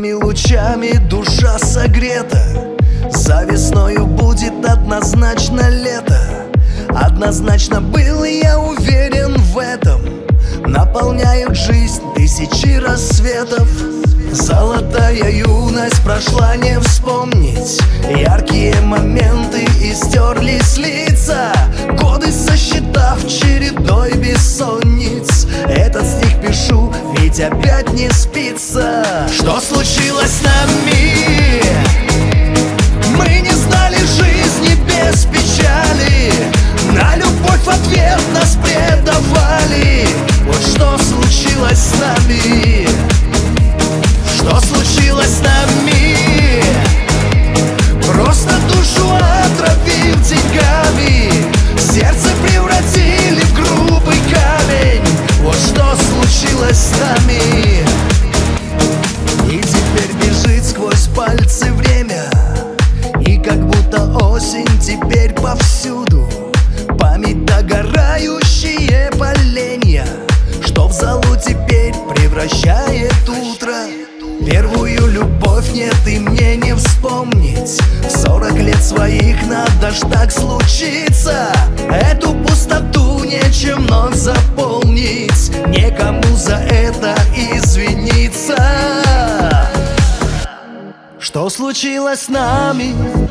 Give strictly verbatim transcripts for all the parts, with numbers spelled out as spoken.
Теплыми лучами душа согрета. За весною будет однозначно лето. Однозначно был я уверен в этом. Наполняют жизнь тысячи рассветов. Золотая юность прошла, не вспомнить. Яркие моменты и стерлись лица. Годы сосчитав чередой бессонниц. Этот стих пишу, ведь опять не спится. Что случилось с нами? Мы не знали жизни без печали. На любовь в ответ нас предавали. Вот что случилось с нами? Что случилось с нами? Просто душу отравив деньгами. Сердце превратили в грубый камень. Вот что случилось с нами. И теперь бежит сквозь пальцы время. И как будто осень теперь повсюду. Память догорающие поленья, что в золу теперь превращает утро. Первую любовь нет и мне не вспомнить. В сорок лет своих надо ж так случиться. Эту пустоту нечем вновь заполнить. Некому за это извиниться. Что случилось с нами?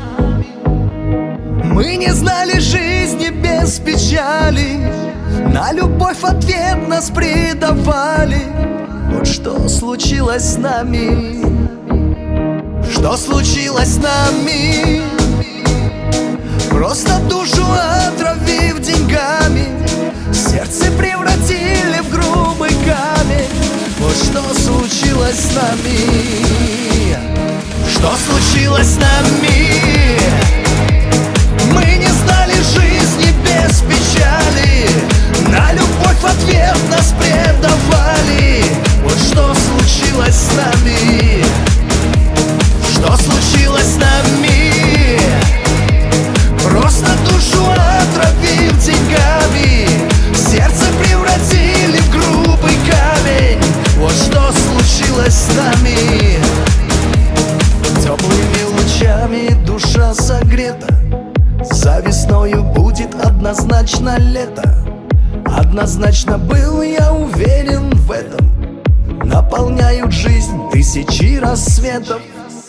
Мы не знали жизни без печали. На любовь в ответ нас предавали. Вот что случилось с нами? Что случилось с нами? Просто душу отравив деньгами. Сердце превратили в грубый камень. Вот что случилось с нами? Что случилось с нами? Мы не знали жизни без печали. На любовь в ответ нас предавали. Вот что случилось с нами? Что случилось с нами? Просто душу отравив деньгами. Сердце превратили в грубый камень. Вот что случилось с нами. Теплыми лучами душа согрета. За весною будет однозначно лето. Однозначно был я уверен в этом. Наполняют жизнь тысячи рассветов.